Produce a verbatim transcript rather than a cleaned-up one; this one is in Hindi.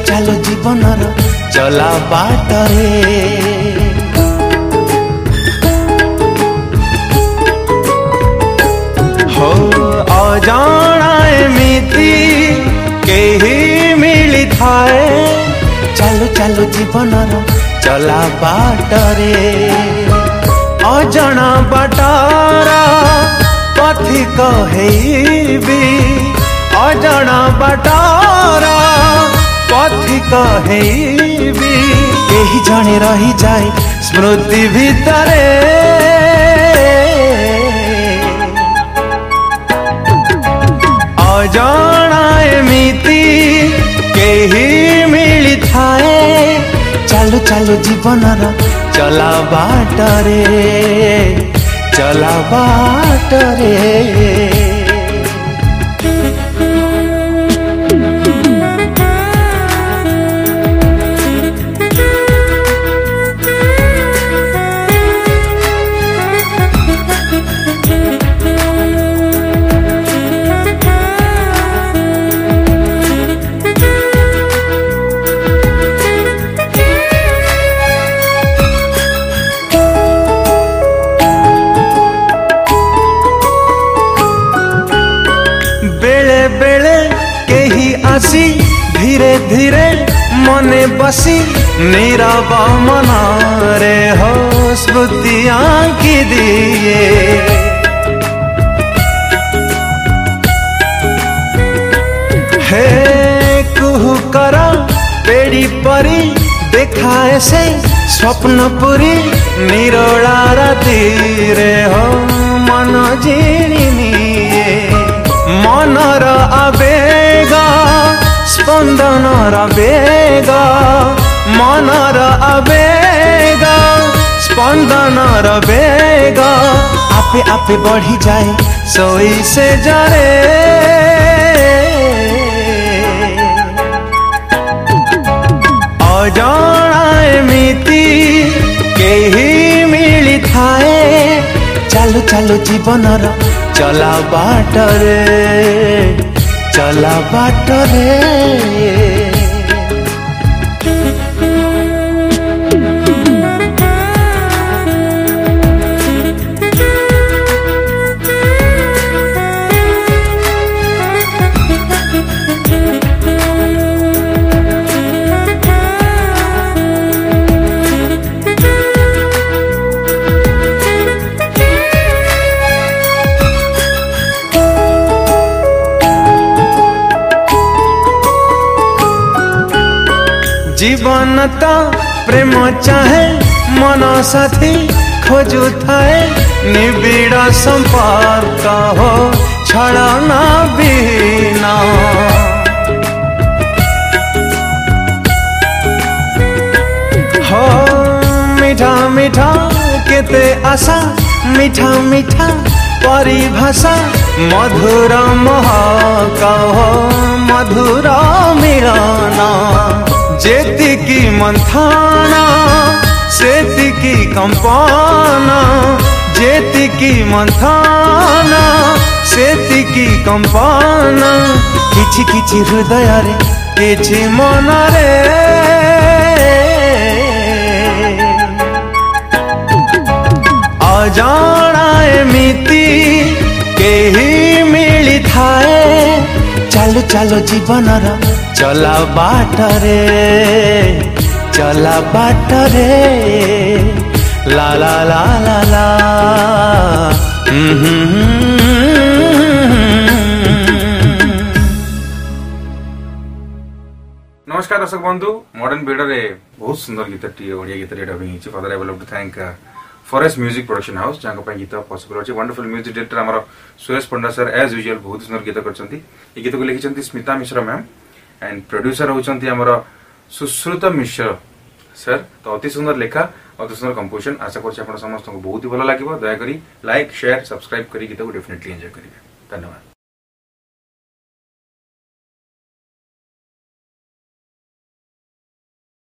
चालो जीवनर चला बाटरे हो अजाना एमिति केही मिली थाए चालो चालो जीवनर चला बाटरे अजाना बाटारा पथिक हेबी अजाना बाटारा पथिक हेबी केही जणे रही जाए स्मृति भितरे अजाना एमिति केही मिली थाए चालो चालो जीवनर चला बाटरे चला बाटरे आसी धीरे धीरे मने बसी नीरव मन रे हो स्मृतियां की दिए हे कुहू कर पेड़ी परी देखाए से स्वप्न पुरी निरोला राती रे हो मन जीनिए मनर आवेग स्पंदनर वेग मनर आवेग स्पंदनर वेग आपे आपे बढ़ी जाए सोई से जरे अजाना एमिति केही मिली थाए चालो चालो जीवनर चला बाटरे चला बाटरे जीवन तो प्रेम चाहे मन साथी खोजु थाए निबिड़ संपर्क हो छलना बिना हो मीठा मीठा केते आशा मीठा मीठा परिभाषा मधुर महक हो मधुर मिलना जेतिकी मंथाना सेतिकी कंपना जेतिकी मंथाना सेतिकी कंपना किछि किछि हृदय रे किछि मन रे अजाना एमिति केही मिली थाए चालो चालो जीवनर चला बाटरे चला बाटरे ला ला ला ला ला नमस्कार दर्शक बंधु मॉडर्न बीडर रे बहुत सुंदर गीत टी ओडिया गीत रे डबिंग हिची for I will to thank Forest music production house जहाँ पे गीत पॉसिबल अच्छे वंडरफुल म्यूजिक डायरेक्टर आमर Suresh Panda sir as usual बहुत सुंदर गीत करछंती ए गीत को लिखिछंती Smita Mishra ma'am and producer होचंती आमर सुश्रुत मिश्र सर तो अति सुंदर लेखा अति सुंदर कंपोजिशन आशा करछि आपण समस्त को बहुत ही भलो लागिबो दया करी लाइक शेयर सब्सक्राइब करी गीत को डेफिनेटली एंजॉय करिवे धन्यवाद।